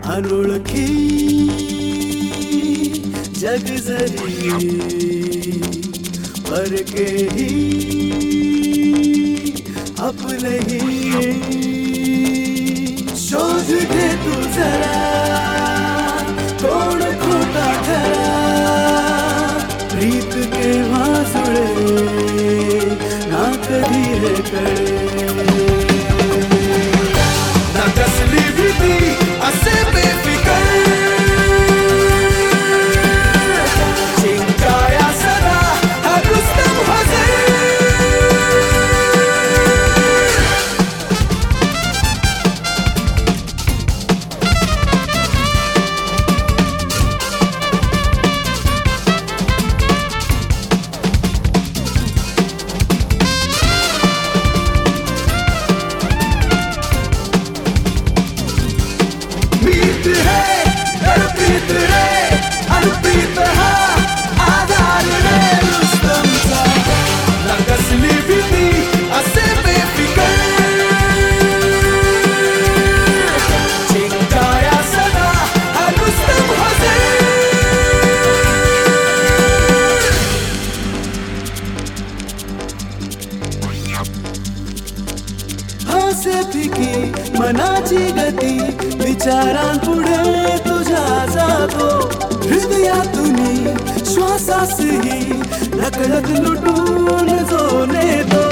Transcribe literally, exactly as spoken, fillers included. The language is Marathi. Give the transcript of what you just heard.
अनोळखी जग जरी परके ही अपने ही शोध घे तू जरा कोण खोटा खरा प्रीत केव्हा जुळे ना कधी हे कळे ना कसली भीती असे बेफिकर चिंकाया सदा हा रुस्तम हजर मनाची गती विचारांपुढे तुझ्या जातो हृदयातून श्वासासही नकळत लुटून जो नेतो